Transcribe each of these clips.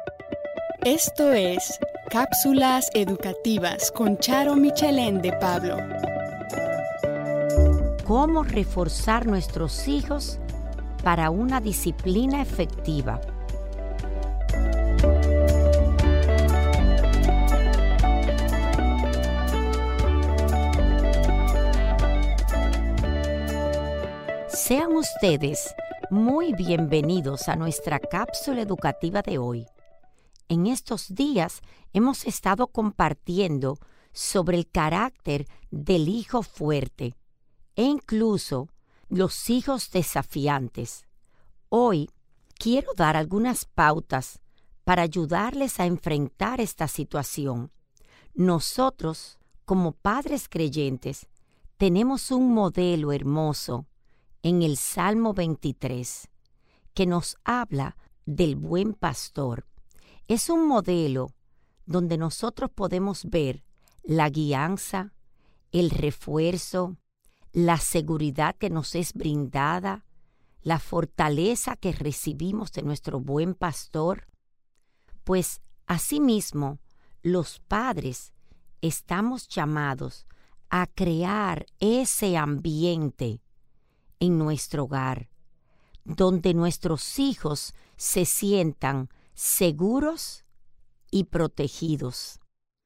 Esto es Cápsulas Educativas con Charo Michelén de Pablo. ¿Cómo reforzar nuestros hijos para una disciplina efectiva? Sean ustedes muy bienvenidos a nuestra cápsula educativa de hoy. En estos días hemos estado compartiendo sobre el carácter del hijo fuerte e incluso los hijos desafiantes. Hoy quiero dar algunas pautas para ayudarles a enfrentar esta situación. Nosotros, como padres creyentes, tenemos un modelo hermoso en el Salmo 23, que nos habla del buen pastor. Es un modelo donde nosotros podemos ver la guianza, el refuerzo, la seguridad que nos es brindada, la fortaleza que recibimos de nuestro buen pastor. Pues asimismo, los padres estamos llamados a crear ese ambiente en nuestro hogar, donde nuestros hijos se sientan seguros y protegidos.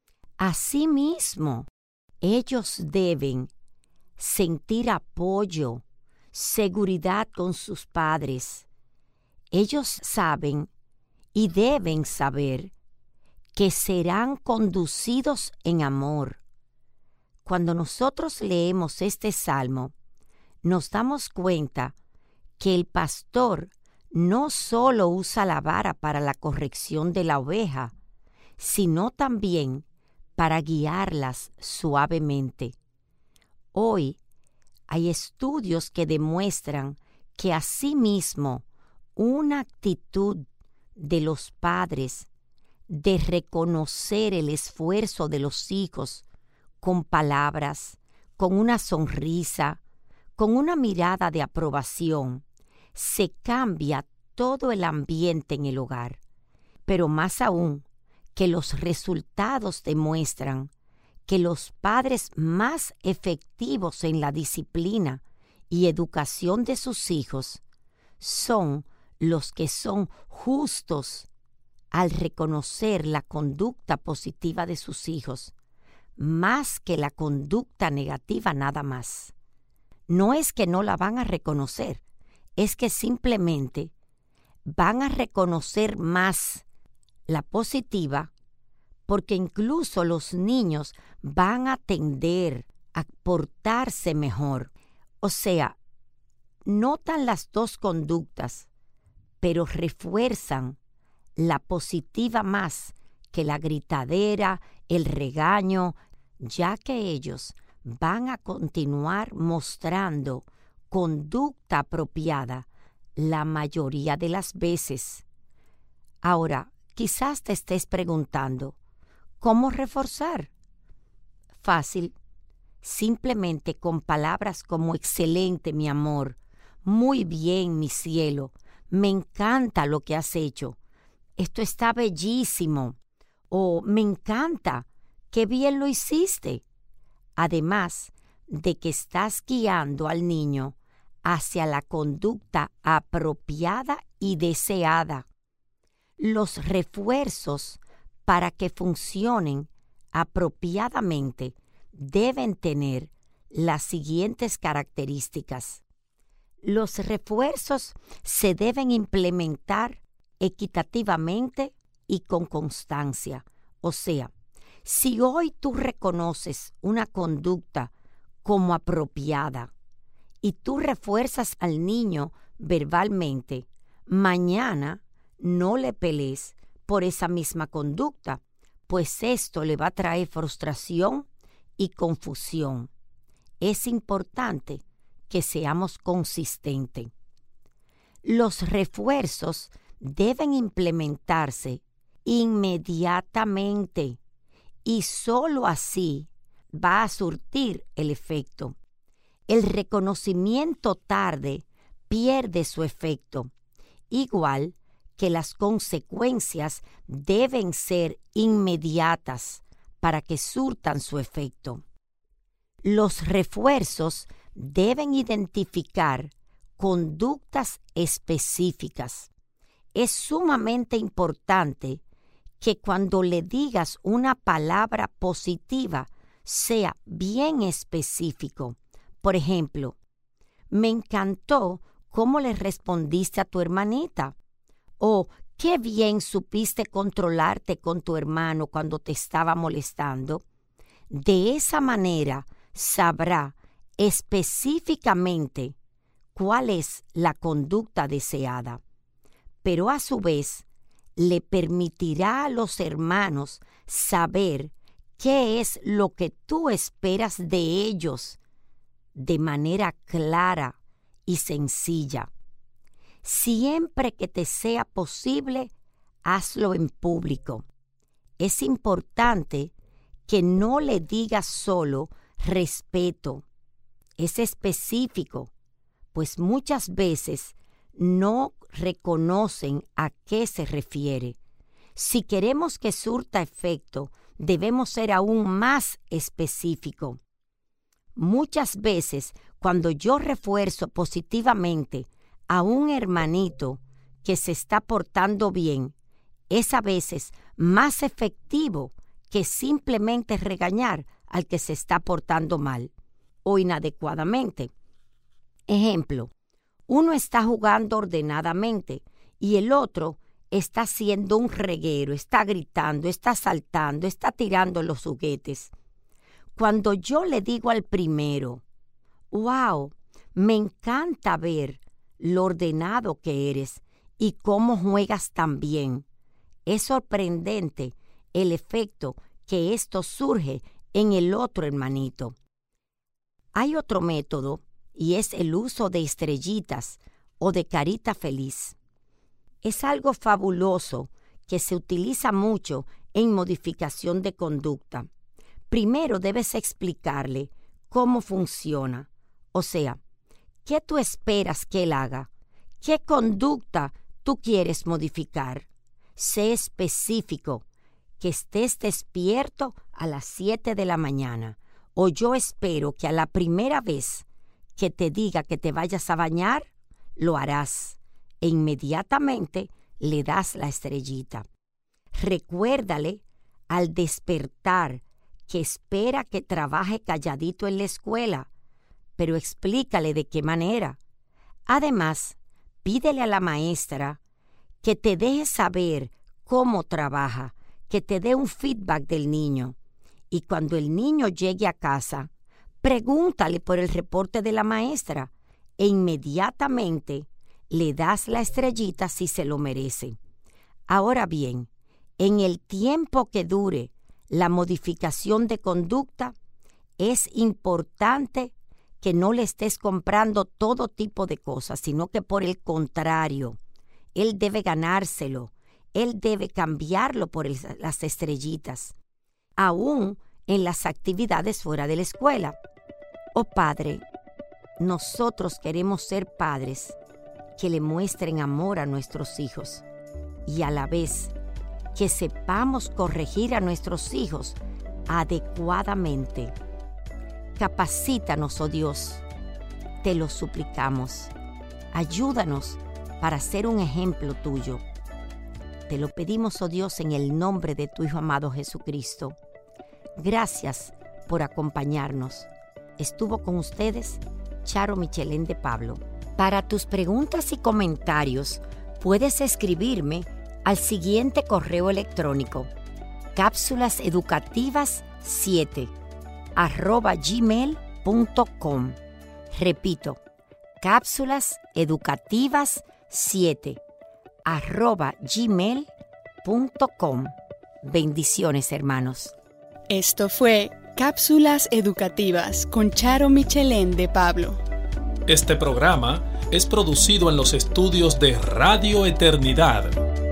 Asimismo, ellos deben sentir apoyo, seguridad con sus padres. Ellos saben y deben saber que serán conducidos en amor. Cuando nosotros leemos este salmo, nos damos cuenta que el pastor no solo usa la vara para la corrección de la oveja, sino también para guiarlas suavemente. Hoy hay estudios que demuestran que asimismo una actitud de los padres de reconocer el esfuerzo de los hijos con palabras, con una sonrisa, con una mirada de aprobación, se cambia todo el ambiente en el hogar. Pero más aún, que los resultados demuestran que los padres más efectivos en la disciplina y educación de sus hijos son los que son justos al reconocer la conducta positiva de sus hijos, más que la conducta negativa nada más. No es que no la van a reconocer, es que simplemente van a reconocer más la positiva, porque incluso los niños van a tender a portarse mejor. O sea, notan las dos conductas, pero refuerzan la positiva más que la gritadera, el regaño, ya que ellos van a continuar mostrando conducta apropiada la mayoría de las veces. Ahora, quizás te estés preguntando, ¿cómo reforzar? Fácil, simplemente con palabras como excelente, mi amor, muy bien, mi cielo, me encanta lo que has hecho, esto está bellísimo, o me encanta, qué bien lo hiciste. Además de que estás guiando al niño hacia la conducta apropiada y deseada. Los refuerzos para que funcionen apropiadamente deben tener las siguientes características. Los refuerzos se deben implementar equitativamente y con constancia. O sea, si hoy tú reconoces una conducta como apropiada y tú refuerzas al niño verbalmente, mañana no le pelees por esa misma conducta, pues esto le va a traer frustración y confusión. Es importante que seamos consistentes. Los refuerzos deben implementarse inmediatamente y solo así va a surtir el efecto. El reconocimiento tarde pierde su efecto, igual que las consecuencias deben ser inmediatas para que surtan su efecto. Los refuerzos deben identificar conductas específicas. Es sumamente importante que cuando le digas una palabra positiva sea bien específico. Por ejemplo, me encantó cómo le respondiste a tu hermanita. O qué bien supiste controlarte con tu hermano cuando te estaba molestando. De esa manera sabrá específicamente cuál es la conducta deseada, pero a su vez le permitirá a los hermanos saber qué es lo que tú esperas de ellos de manera clara y sencilla. Siempre que te sea posible, hazlo en público. Es importante que no le digas solo respeto. Es específico, pues muchas veces no reconocen a qué se refiere. Si queremos que surta efecto, debemos ser aún más específico. Muchas veces, cuando yo refuerzo positivamente a un hermanito que se está portando bien, es a veces más efectivo que simplemente regañar al que se está portando mal o inadecuadamente. Ejemplo, uno está jugando ordenadamente y el otro está haciendo un reguero, está gritando, está saltando, está tirando los juguetes. Cuando yo le digo al primero, wow, me encanta ver lo ordenado que eres y cómo juegas tan bien. Es sorprendente el efecto que esto surge en el otro hermanito. Hay otro método y es el uso de estrellitas o de carita feliz. Es algo fabuloso que se utiliza mucho en modificación de conducta. Primero debes explicarle cómo funciona, o sea, ¿qué tú esperas que él haga? ¿Qué conducta tú quieres modificar? Sé específico, que estés despierto a las 7 de la mañana, o yo espero que a la primera vez que te diga que te vayas a bañar, lo harás, e inmediatamente le das la estrellita. Recuérdale al despertar que espera que trabaje calladito en la escuela, pero explícale de qué manera. Además, pídele a la maestra que te deje saber cómo trabaja, que te dé un feedback del niño. Y cuando el niño llegue a casa, pregúntale por el reporte de la maestra e inmediatamente le das la estrellita si se lo merece. Ahora bien, en el tiempo que dure la modificación de conducta, es importante que no le estés comprando todo tipo de cosas, sino que por el contrario, él debe ganárselo, él debe cambiarlo por las estrellitas, aún en las actividades fuera de la escuela. Oh Padre, nosotros queremos ser padres que le muestren amor a nuestros hijos y a la vez que sepamos corregir a nuestros hijos adecuadamente. Capacítanos, oh Dios, te lo suplicamos. Ayúdanos para ser un ejemplo tuyo. Te lo pedimos, oh Dios, en el nombre de tu Hijo amado Jesucristo. Gracias por acompañarnos. Estuvo con ustedes Charo Michelén de Pablo. Para tus preguntas y comentarios, puedes escribirme al siguiente correo electrónico: cápsulaseducativas7@gmail.com. Repito, cápsulaseducativas7@gmail.com. Bendiciones, hermanos. Esto fue Cápsulas Educativas con Charo Michelén de Pablo. Este programa es producido en los estudios de Radio Eternidad.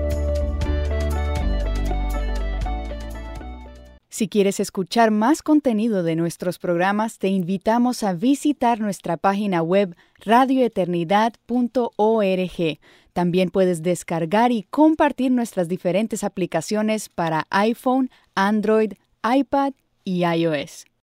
Si quieres escuchar más contenido de nuestros programas, te invitamos a visitar nuestra página web radioeternidad.org. También puedes descargar y compartir nuestras diferentes aplicaciones para iPhone, Android, iPad y iOS.